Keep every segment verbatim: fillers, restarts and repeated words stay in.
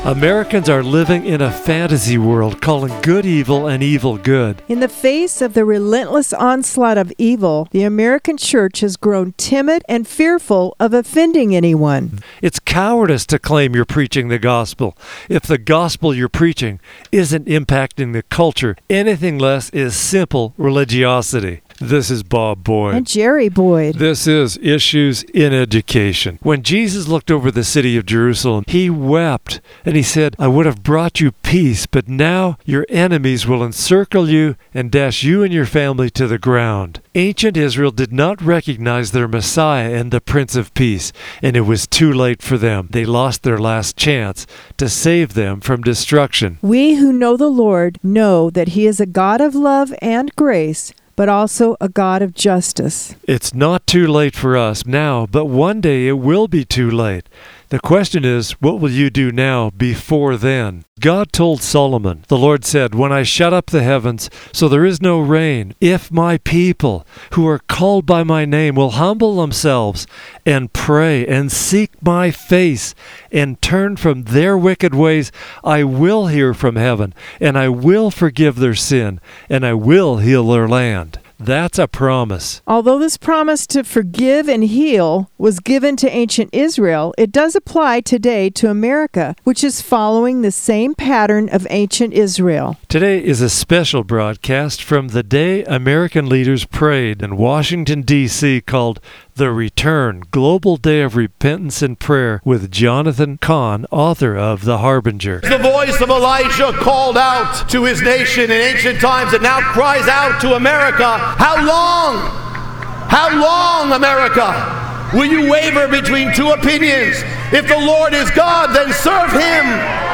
Americans are living in a fantasy world, calling good evil and evil good. In the face of the relentless onslaught of evil, the American church has grown timid and fearful of offending anyone. It's cowardice to claim you're preaching the gospel if the gospel you're preaching isn't impacting the culture. Anything less is simple religiosity. This is Bob Boyd. And Jerry Boyd. This is Issues in Education. When Jesus looked over the city of Jerusalem, he wept and he said, I would have brought you peace, but now your enemies will encircle you and dash you and your family to the ground. Ancient Israel did not recognize their Messiah and the Prince of Peace, and it was too late for them. They lost their last chance to save them from destruction. We who know the Lord know that He is a God of love and grace, but also a God of justice. It's not too late for us now, but one day it will be too late. The question is, what will you do now before then? God told Solomon, the Lord said, when I shut up the heavens so there is no rain, if my people who are called by my name will humble themselves and pray and seek my face and turn from their wicked ways, I will hear from heaven and I will forgive their sin and I will heal their land. That's a promise. Although this promise to forgive and heal was given to ancient Israel, it does apply today to America, which is following the same pattern of ancient Israel. Today is a special broadcast from the day American leaders prayed in Washington, D C called The Return, Global Day of Repentance and Prayer with Jonathan Cahn, author of The Harbinger. The voice of Elijah called out to his nation in ancient times and now cries out to America, how long, how long, America, will you waver between two opinions? If the Lord is God, then serve Him.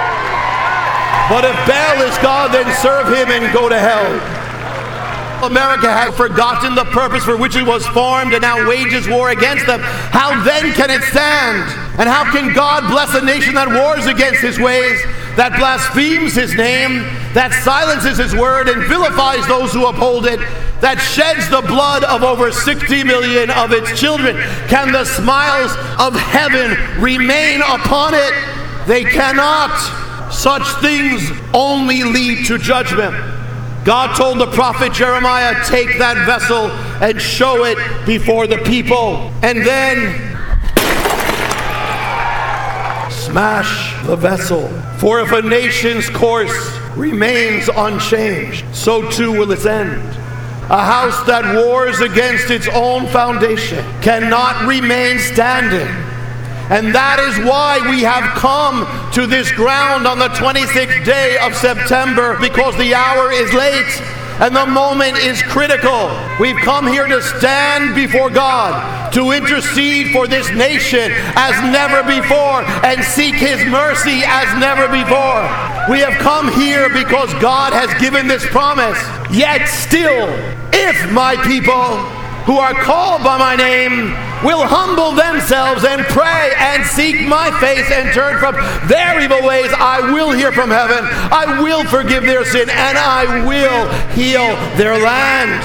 But if Baal is God, then serve him and go to hell. America had forgotten the purpose for which it was formed and now wages war against them. How then can it stand? And how can God bless a nation that wars against His ways, that blasphemes His name, that silences His word and vilifies those who uphold it, that sheds the blood of over sixty million of its children? Can the smiles of heaven remain upon it? They cannot. Such things only lead to judgment. God told the prophet Jeremiah, take that vessel and show it before the people. And then smash the vessel. For if a nation's course remains unchanged, so too will its end. A house that wars against its own foundation cannot remain standing. And that is why we have come to this ground on the twenty-sixth day of September, because the hour is late and the moment is critical. We've come here to stand before God, to intercede for this nation as never before and seek His mercy as never before. We have come here because God has given this promise. Yet still, if my people who are called by my name will humble themselves and pray and seek my face and turn from their evil ways, I will hear from heaven, I will forgive their sin, and I will heal their land.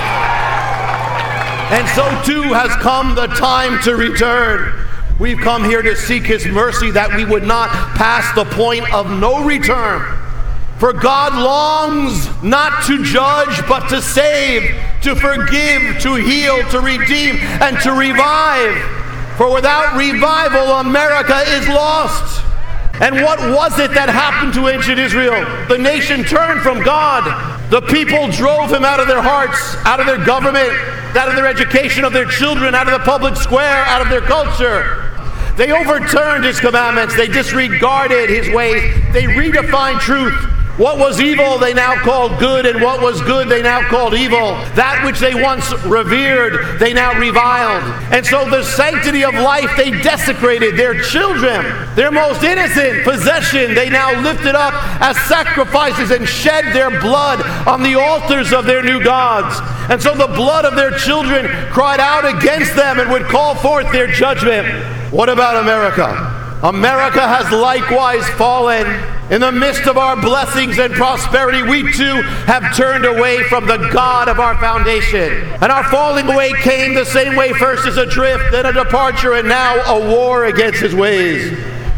And so too has come the time to return. We've come here to seek His mercy that we would not pass the point of no return. For God longs not to judge, but to save, to forgive, to heal, to redeem, and to revive. For without revival, America is lost. And what was it that happened to ancient Israel? The nation turned from God. The people drove Him out of their hearts, out of their government, out of their education of their children, out of the public square, out of their culture. They overturned His commandments. They disregarded His ways. They redefined truth. What was evil they now called good, and what was good they now called evil. That which they once revered, they now reviled. And so the sanctity of life they desecrated. Their children, their most innocent possession, they now lifted up as sacrifices and shed their blood on the altars of their new gods. And so the blood of their children cried out against them and would call forth their judgment. What about America? America has likewise fallen. In the midst of our blessings and prosperity, we too have turned away from the God of our foundation. And our falling away came the same way, first as a drift, then a departure, and now a war against His ways.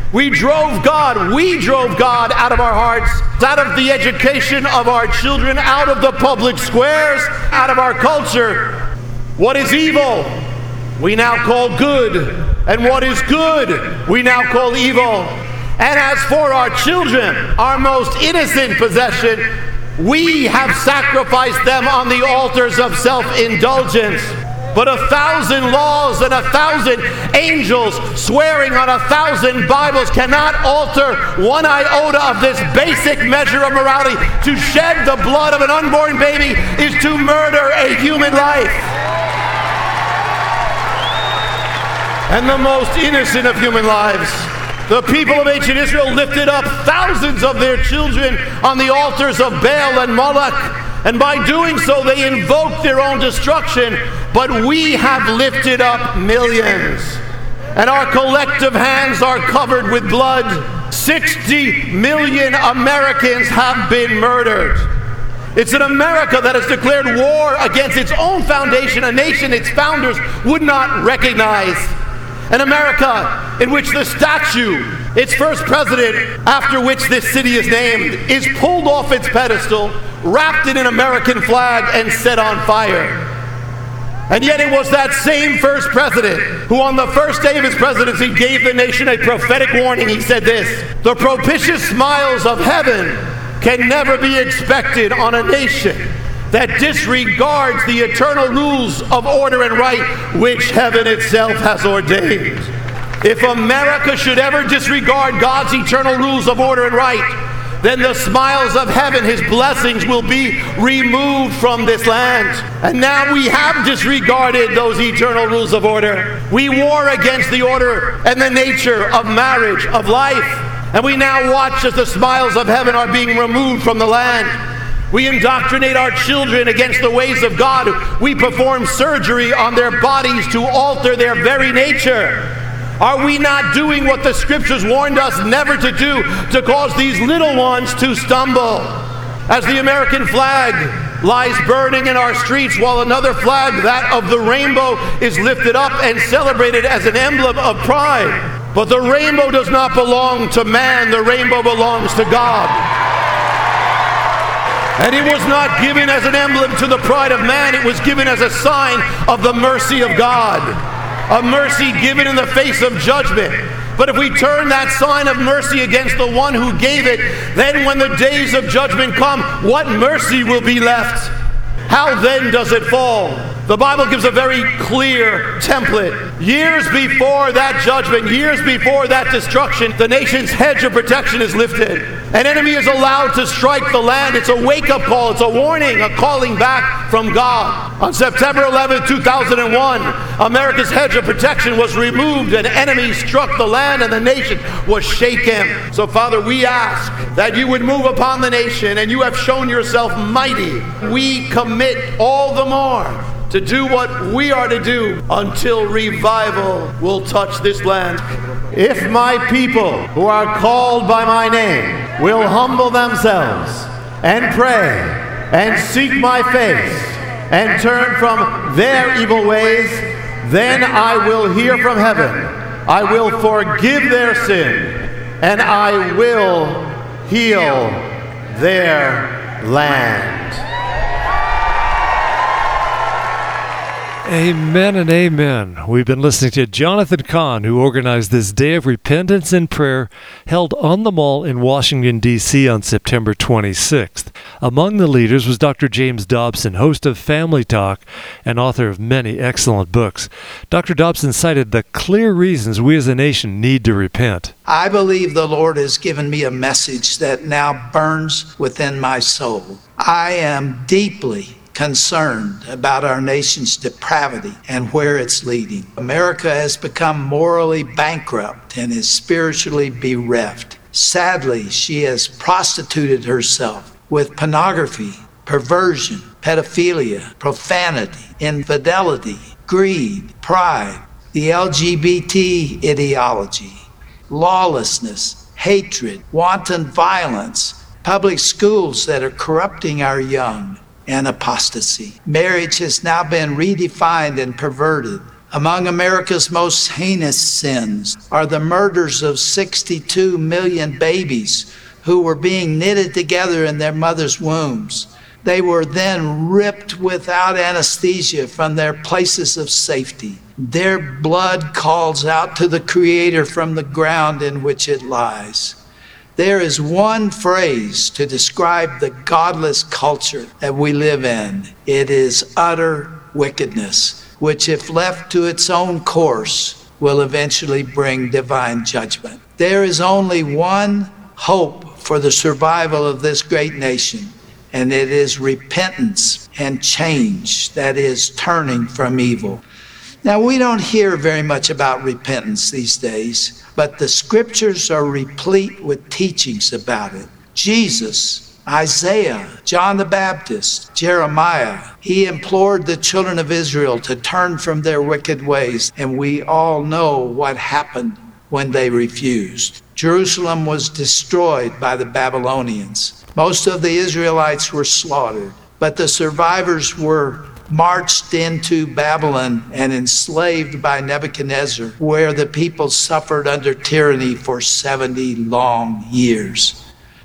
We drove God, we drove God out of our hearts, out of the education of our children, out of the public squares, out of our culture. What is evil, we now call good. And what is good, we now call evil. And as for our children, our most innocent possession, we have sacrificed them on the altars of self-indulgence. But a thousand laws and a thousand angels swearing on a thousand Bibles cannot alter one iota of this basic measure of morality. To shed the blood of an unborn baby is to murder a human life. And the most innocent of human lives, the people of ancient Israel lifted up thousands of their children on the altars of Baal and Moloch. And by doing so, they invoked their own destruction. But we have lifted up millions. And our collective hands are covered with blood. sixty million Americans have been murdered. It's an America that has declared war against its own foundation, a nation its founders would not recognize. An America in which the statue, its first president, after which this city is named, is pulled off its pedestal, wrapped in an American flag, and set on fire. And yet it was that same first president who on the first day of his presidency gave the nation a prophetic warning. He said this: "The propitious smiles of heaven can never be expected on a nation that disregards the eternal rules of order and right which heaven itself has ordained." If America should ever disregard God's eternal rules of order and right, then the smiles of heaven, his blessings, will be removed from this land. And now we have disregarded those eternal rules of order. We war against the order and the nature of marriage, of life. And we now watch as the smiles of heaven are being removed from the land. We indoctrinate our children against the ways of God. We perform surgery on their bodies to alter their very nature. Are we not doing what the scriptures warned us never to do, to cause these little ones to stumble? As the American flag lies burning in our streets while another flag, that of the rainbow, is lifted up and celebrated as an emblem of pride. But the rainbow does not belong to man, the rainbow belongs to God. And it was not given as an emblem to the pride of man, it was given as a sign of the mercy of God. A mercy given in the face of judgment. But if we turn that sign of mercy against the one who gave it, then when the days of judgment come, what mercy will be left? How then does it fall? The Bible gives a very clear template. Years before that judgment, years before that destruction, the nation's hedge of protection is lifted. An enemy is allowed to strike the land. It's a wake-up call. It's a warning, a calling back from God. On September eleventh, two thousand one, America's hedge of protection was removed. An enemy struck the land and the nation was shaken. So, Father, we ask that you would move upon the nation, and you have shown yourself mighty. We commit all the more to do what we are to do until revival will touch this land. If my people who are called by my name will humble themselves and pray and seek my face and turn from their evil ways, then I will hear from heaven. I will forgive their sin and I will heal their land. Amen and amen. We've been listening to Jonathan Cahn, who organized this day of repentance and prayer held on the Mall in Washington, D C on September twenty-sixth. Among the leaders was Doctor James Dobson, host of Family Talk and author of many excellent books. Doctor Dobson cited the clear reasons we as a nation need to repent. I believe the Lord has given me a message that now burns within my soul. I am deeply concerned about our nation's depravity and where it's leading. America has become morally bankrupt and is spiritually bereft. Sadly, she has prostituted herself with pornography, perversion, pedophilia, profanity, infidelity, greed, pride, the L G B T ideology, lawlessness, hatred, wanton violence, public schools that are corrupting our young, and apostasy. Marriage has now been redefined and perverted. Among America's most heinous sins are the murders of sixty-two million babies who were being knitted together in their mother's wombs. They were then ripped without anesthesia from their places of safety. Their blood calls out to the Creator from the ground in which it lies. There is one phrase to describe the godless culture that we live in. It is utter wickedness, which, if left to its own course, will eventually bring divine judgment. There is only one hope for the survival of this great nation, and it is repentance and change, that is, turning from evil. Now, we don't hear very much about repentance these days, but the scriptures are replete with teachings about it. Jesus, Isaiah, John the Baptist, Jeremiah, he implored the children of Israel to turn from their wicked ways, and we all know what happened when they refused. Jerusalem was destroyed by the Babylonians. Most of the Israelites were slaughtered, but the survivors were marched into Babylon and enslaved by Nebuchadnezzar, where the people suffered under tyranny for seventy long years.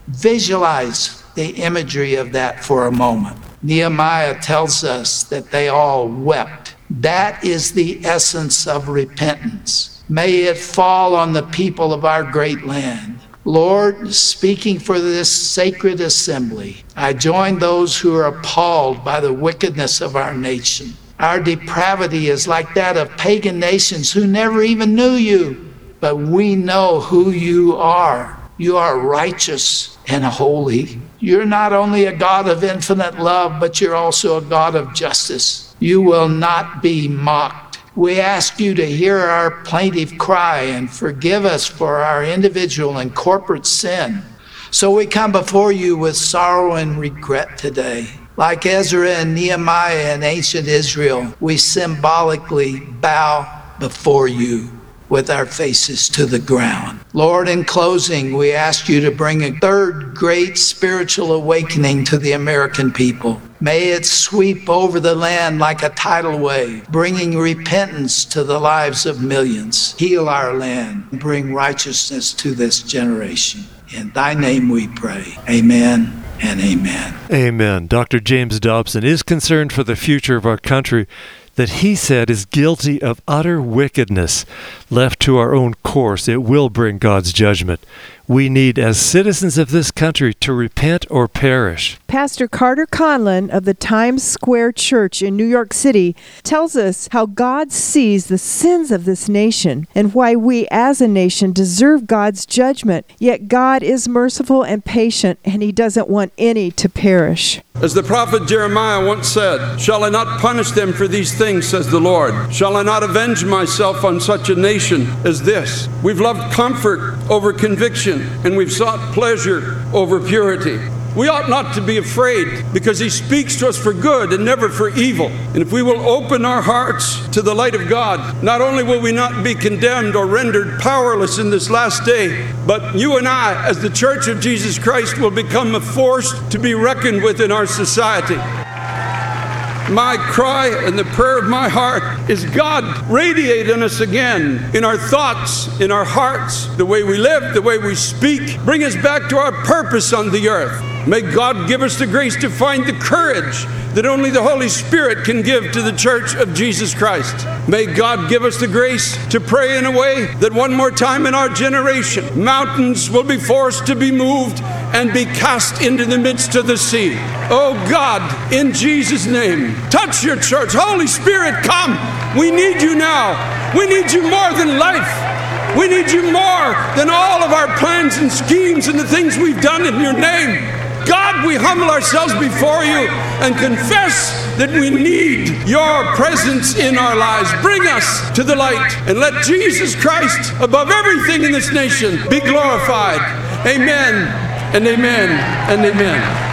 Visualize the imagery of that for a moment. Nehemiah tells us that they all wept. That is the essence of repentance. May it fall on the people of our great land. Lord, speaking for this sacred assembly, I join those who are appalled by the wickedness of our nation. Our depravity is like that of pagan nations who never even knew you, but we know who you are. You are righteous and holy. You're not only a God of infinite love, but you're also a God of justice. You will not be mocked. We ask you to hear our plaintive cry and forgive us for our individual and corporate sin. So we come before you with sorrow and regret today. Like Ezra and Nehemiah in ancient Israel, we symbolically bow before you with our faces to the ground. Lord, in closing, we ask you to bring a third great spiritual awakening to the American people. May it sweep over the land like a tidal wave, bringing repentance to the lives of millions. Heal our land and bring righteousness to this generation. In thy name we pray. Amen and amen. Amen. Doctor James Dobson is concerned for the future of our country that he said is guilty of utter wickedness. Left to our own course, it will bring God's judgment. We need, as citizens of this country, to repent or perish. Pastor Carter Conlon of the Times Square Church in New York City tells us how God sees the sins of this nation and why we as a nation deserve God's judgment. Yet God is merciful and patient, and he doesn't want any to perish. As the prophet Jeremiah once said, "Shall I not punish them for these things, says the Lord? Shall I not avenge myself on such a nation as this?" We've loved comfort over conviction, and we've sought pleasure over purity. We ought not to be afraid, because he speaks to us for good and never for evil. And if we will open our hearts to the light of God, not only will we not be condemned or rendered powerless in this last day, but you and I, as the Church of Jesus Christ, will become a force to be reckoned with in our society. My cry and the prayer of my heart is, God, radiate in us again, in our thoughts, in our hearts, the way we live, the way we speak. Bring us back to our purpose on the earth. May God give us the grace to find the courage that only the Holy Spirit can give to the Church of Jesus Christ. May God give us the grace to pray in a way that one more time in our generation, mountains will be forced to be moved and be cast into the midst of the sea. Oh God, in Jesus' name, touch your church. Holy Spirit, come. We need you now. We need you more than life. We need you more than all of our plans and schemes and the things we've done in your name. God, we humble ourselves before you and confess that we need your presence in our lives. Bring us to the light and let Jesus Christ, above everything in this nation, be glorified. Amen and amen and amen.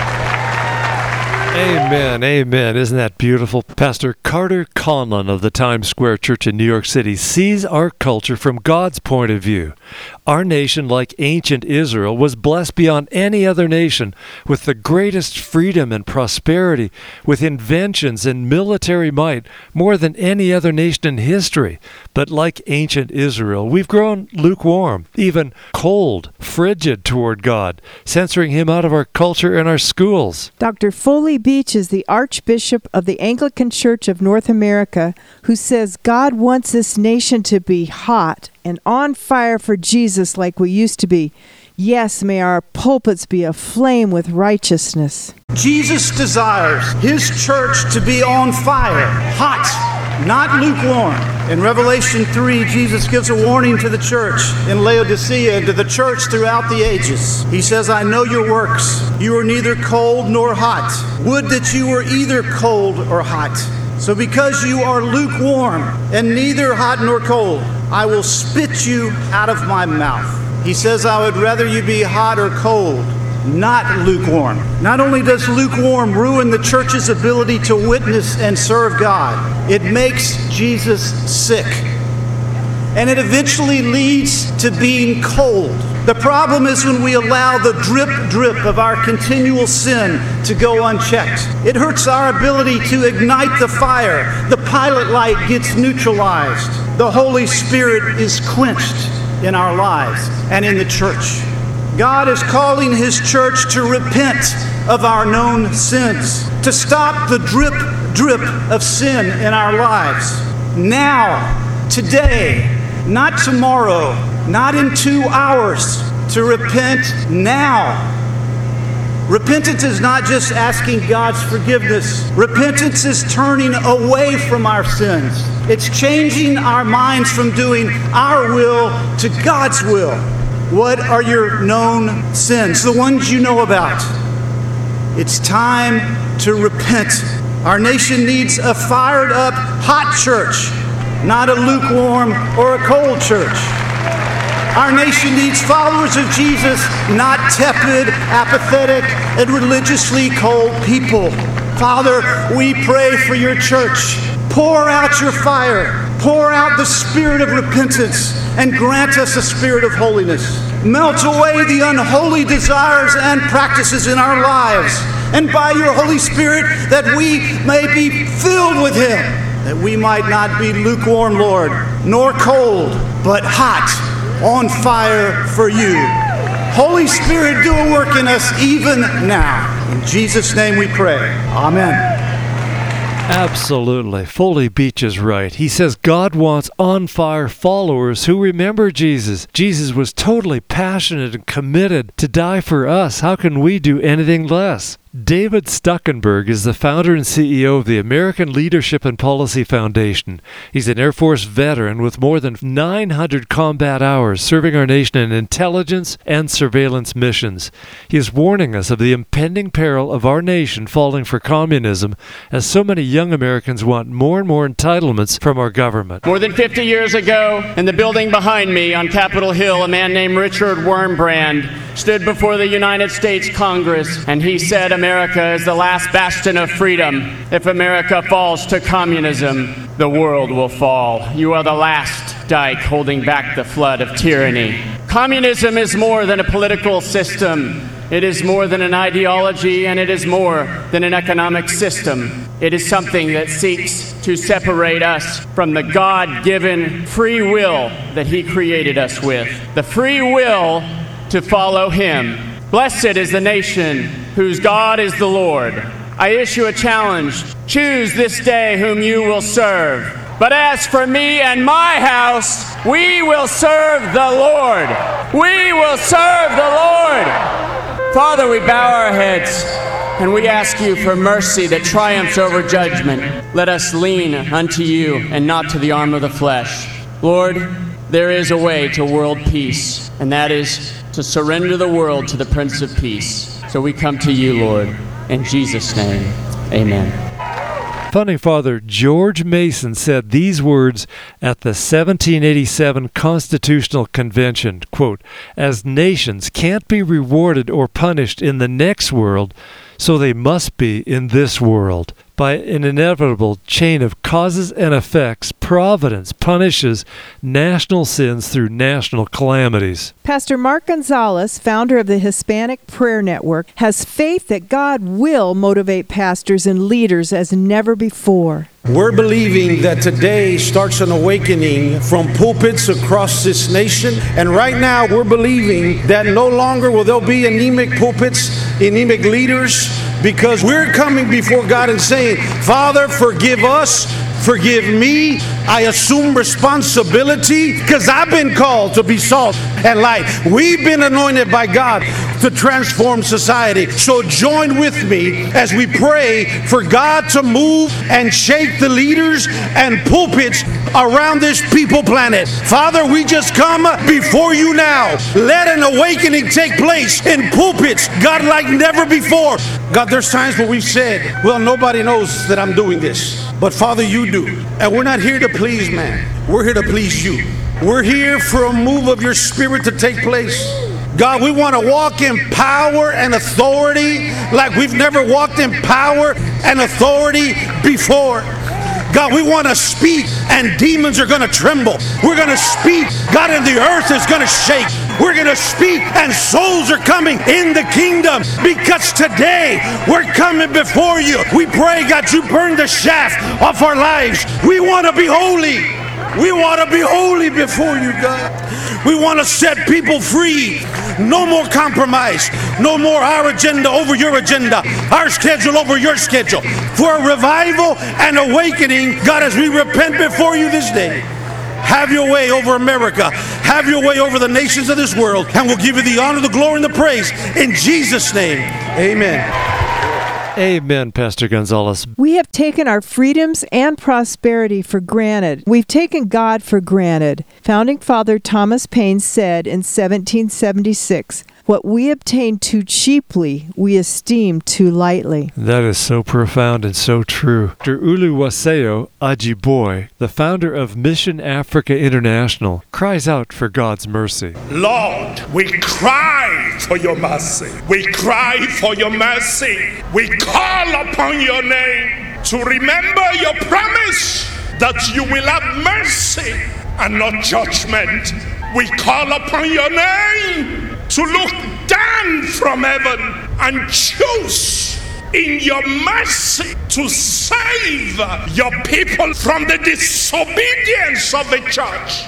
Amen, amen. Isn't that beautiful? Pastor Carter Conlon of the Times Square Church in New York City sees our culture from God's point of view. Our nation, like ancient Israel, was blessed beyond any other nation with the greatest freedom and prosperity, with inventions and military might, more than any other nation in history. But like ancient Israel, we've grown lukewarm, even cold, frigid toward God, censoring Him out of our culture and our schools. Doctor Foley Beach is the Archbishop of the Anglican Church of North America, who says God wants this nation to be hot and on fire for Jesus like we used to be. Yes, may our pulpits be aflame with righteousness. Jesus desires His church to be on fire, hot, not lukewarm. In Revelation three, Jesus gives a warning to the church in Laodicea and to the church throughout the ages. He says, I know your works. You are neither cold nor hot. Would that you were either cold or hot. So because you are lukewarm and neither hot nor cold, I will spit you out of my mouth. He says, I would rather you be hot or cold, not lukewarm. Not only does lukewarm ruin the church's ability to witness and serve God, it makes Jesus sick. And it eventually leads to being cold. The problem is when we allow the drip drip of our continual sin to go unchecked. It hurts our ability to ignite the fire. The pilot light gets neutralized. The Holy Spirit is quenched in our lives and in the church. God is calling His church to repent of our known sins, to stop the drip drip of sin in our lives. Now, today, not tomorrow, not in two hours, to repent now. Repentance is not just asking God's forgiveness. Repentance is turning away from our sins. It's changing our minds from doing our will to God's will. What are your known sins? The ones you know about. It's time to repent. Our nation needs a fired up, hot church, not a lukewarm or a cold church. Our nation needs followers of Jesus, not tepid, apathetic, and religiously cold people. Father, we pray for your church. Pour out your fire. Pour out the spirit of repentance and grant us a spirit of holiness. Melt away the unholy desires and practices in our lives. And by your Holy Spirit, that we may be filled with Him, that we might not be lukewarm, Lord, nor cold, but hot, on fire for you. Holy Spirit, do a work in us even now. In Jesus' name we pray. Amen. Absolutely. Foley Beach is right. He says God wants on-fire followers who remember Jesus. Jesus was totally passionate and committed to die for us. How can we do anything less? David Stuckenberg is the founder and C E O of the American Leadership and Policy Foundation. He's an Air Force veteran with more than nine hundred combat hours serving our nation in intelligence and surveillance missions. He is warning us of the impending peril of our nation falling for communism, as so many young Americans want more and more entitlements from our government. More than fifty years ago, in the building behind me on Capitol Hill, a man named Richard Wurmbrand stood before the United States Congress, and he said, America is the last bastion of freedom. If America falls to communism, the world will fall. You are the last dike holding back the flood of tyranny. Communism is more than a political system. It is more than an ideology, and it is more than an economic system. It is something that seeks to separate us from the God-given free will that He created us with. The free will to follow Him. Blessed is the nation whose God is the Lord. I issue a challenge. Choose this day whom you will serve. But as for me and my house, we will serve the Lord. We will serve the Lord. Father, we bow our heads and we ask you for mercy that triumphs over judgment. Let us lean unto you and not to the arm of the flesh. Lord, there is a way to world peace, and that is to surrender the world to the Prince of Peace. So we come to you, Lord, in Jesus' name, amen. Founding Father George Mason said these words at the seventeen eighty-seven Constitutional Convention, quote, "As nations can't be rewarded or punished in the next world, so they must be in this world. By an inevitable chain of causes and effects, providence punishes national sins through national calamities. Pastor Mark Gonzalez, founder of the Hispanic Prayer Network, has faith that God will motivate pastors and leaders as never before. We're believing that today starts an awakening from pulpits across this nation. And right now we're believing that no longer will there be anemic pulpits, anemic leaders, because we're coming before God and saying, Father, forgive us, forgive me. I assume responsibility because I've been called to be salt and light. We've been anointed by God to transform society. So join with me as we pray for God to move and shake the leaders and pulpits around this people planet. Father, we just come before you now. Let an awakening take place in pulpits, God, like never before. God, there's times where we've said, well, nobody knows that I'm doing this. But Father, you do. And we're not here to please man. We're here to please you. We're here for a move of your Spirit to take place. God, we want to walk in power and authority like we've never walked in power and authority before. God, we want to speak and demons are going to tremble. We're going to speak, God, and the earth is going to shake. We're going to speak and souls are coming in the kingdom because today we're coming before you. We pray, God, you burn the shaft off our lives. We want to be holy. We want to be holy before you, God. We want to set people free. No more compromise. No more our agenda over your agenda. Our schedule over your schedule. For a revival and awakening, God, as we repent before you this day. Have your way over America. Have your way over the nations of this world. And we'll give you the honor, the glory, and the praise. In Jesus' name, amen. Amen, Pastor Gonzalez. We have taken our freedoms and prosperity for granted. We've taken God for granted. Founding Father Thomas Paine said in seventeen seventy-six, "What we obtain too cheaply, we esteem too lightly." That is so profound and so true. Doctor Oluwaseun Ajiboye, the founder of Mission Africa International, cries out for God's mercy. Lord, we cry for your mercy. We cry for your mercy. We call upon your name to remember your promise that you will have mercy and not judgment. We call upon your name to look down from heaven and choose in your mercy to save your people from the disobedience of the church.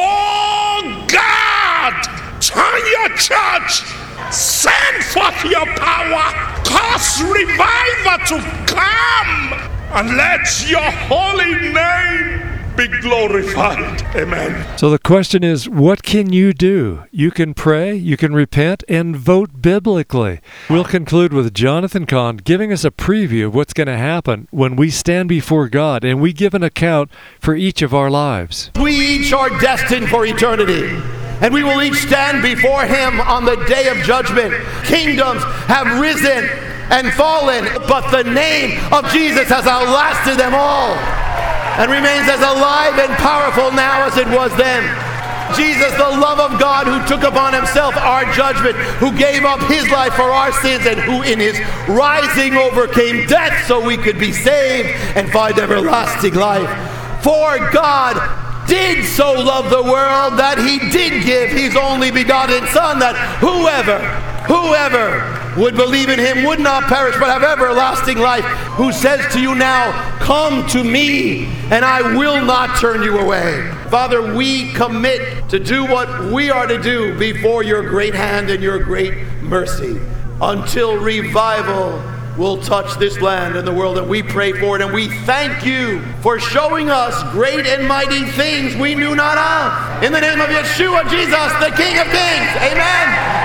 Oh God, turn your church, send forth your power, cause revival to come, and let your holy name be glorified. Amen. So the question is, what can you do? You can pray, you can repent, and vote biblically. We'll conclude with Jonathan Cahn giving us a preview of what's going to happen when we stand before God and we give an account for each of our lives. We each are destined for eternity, and we will each stand before Him on the day of judgment. Kingdoms have risen and fallen, but the name of Jesus has outlasted them all and remains as alive and powerful now as it was then. Jesus, the love of God, who took upon himself our judgment, who gave up his life for our sins, and who in his rising overcame death so we could be saved and find everlasting life. For God did so love the world that he did give his only begotten Son, that whoever, whoever would believe in him would not perish but have everlasting life, who says to you now, come to me and I will not turn you away. Father, we commit to do what we are to do before your great hand and your great mercy until revival will touch this land and the world, and we pray for it, and we thank you for showing us great and mighty things we knew not of. In the name of Yeshua, Jesus, the King of Kings. Amen.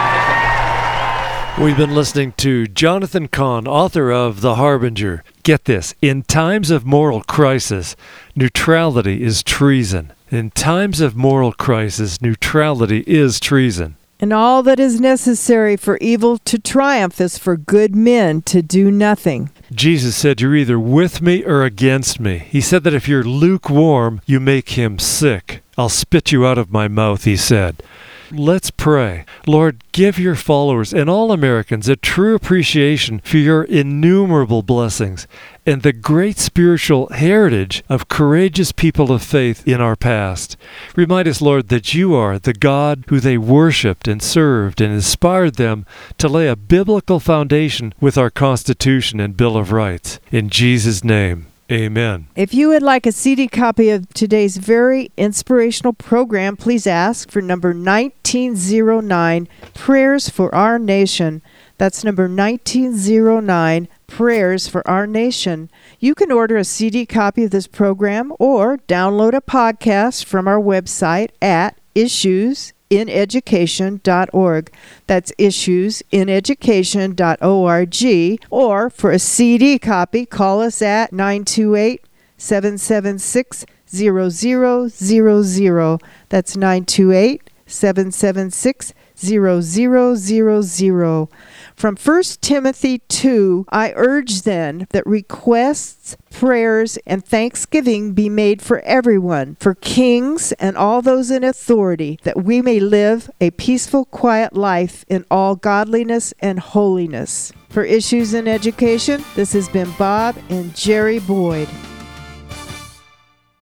We've been listening to Jonathan Cahn, author of The Harbinger. Get this, in times of moral crisis, neutrality is treason. In times of moral crisis, neutrality is treason. And all that is necessary for evil to triumph is for good men to do nothing. Jesus said, you're either with me or against me. He said that if you're lukewarm, you make him sick. I'll spit you out of my mouth, he said. Let's pray. Lord, give your followers and all Americans a true appreciation for your innumerable blessings and the great spiritual heritage of courageous people of faith in our past. Remind us, Lord, that you are the God who they worshiped and served and inspired them to lay a biblical foundation with our Constitution and Bill of Rights. In Jesus' name, amen. If you would like a C D copy of today's very inspirational program, please ask for number nineteen oh nine, Prayers for Our Nation. That's number nineteen oh nine, Prayers for Our Nation. You can order a C D copy of this program or download a podcast from our website at issues in education dot org. That's issues in education dot org. Or for a C D copy, call us at nine two eight, seven seven six, zero zero zero zero. That's nine two eight, seven seven six, zero zero zero zero. From First Timothy two, I urge then that requests, prayers, and thanksgiving be made for everyone, for kings and all those in authority, that we may live a peaceful, quiet life in all godliness and holiness. For Issues in Education, this has been Bob and Jerry Boyd.